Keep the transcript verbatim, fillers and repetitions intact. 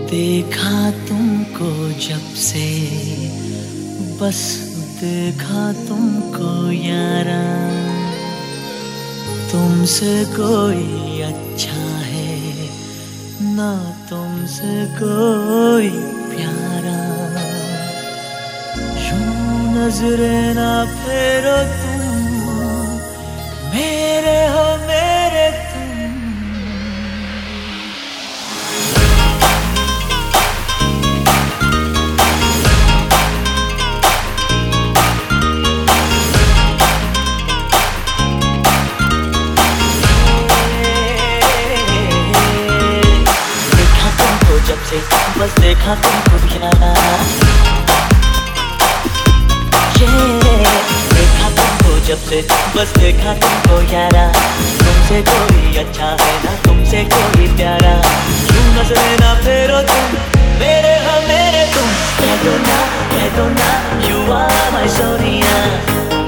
देखा तुमको जब से, बस देखा तुमको यारा, तुमसे कोई अच्छा है ना, तुमसे कोई प्यारा। यूं नजरें ना फेरो तुम, मेरे हो मेरे तुम। देखा तुमको जब से, बस देखा तुमको यारा, देखा तुमको जब से, बस देखा तुमको यारा, तुमसे कोई अच्छा है ना, तुमसे कोई प्यारा। क्यों नजरें ना फेरो तुम, मेरे हो मेरे तुम। कह दो ना, कह दो ना, you are my सोनिया।